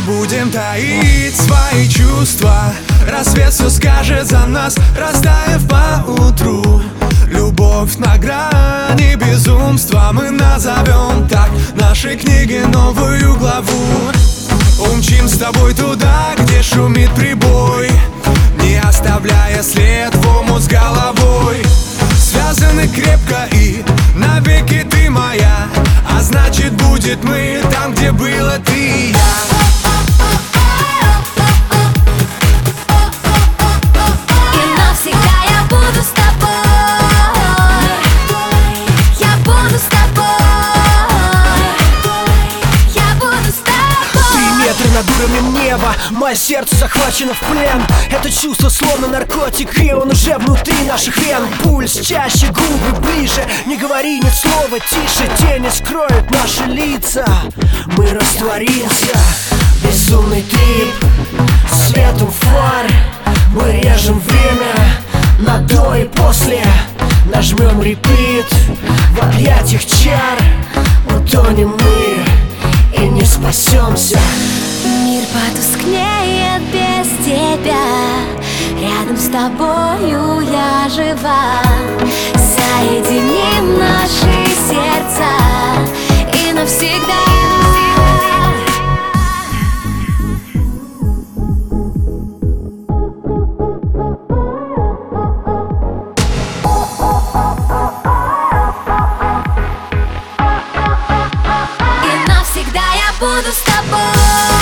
будем таить свои чувства. Рассвет все скажет за нас, растаяв поутру. Любовь на грани безумства, мы назовем так нашей книге новую главу. Умчим с тобой туда, где шумит прибой, не оставляя след в омут с головой. Связаны крепко и навеки ты моя, а значит будет мы там, где было ты и я. Над уровнем неба, мое сердце захвачено в плен. Это чувство словно наркотик, и он уже внутри наших вен. Пульс чаще, губы ближе, не говори ни слова тише. Тени скроют наши лица, мы растворимся. Безумный трип, светом фар, мы режем время на до и после. Нажмем репит в объятиях чар. Утонем мы и не спасемся. Мир потускнеет без тебя, рядом с тобою я жива. Соединим наши сердца и навсегда. И навсегда я буду с тобой.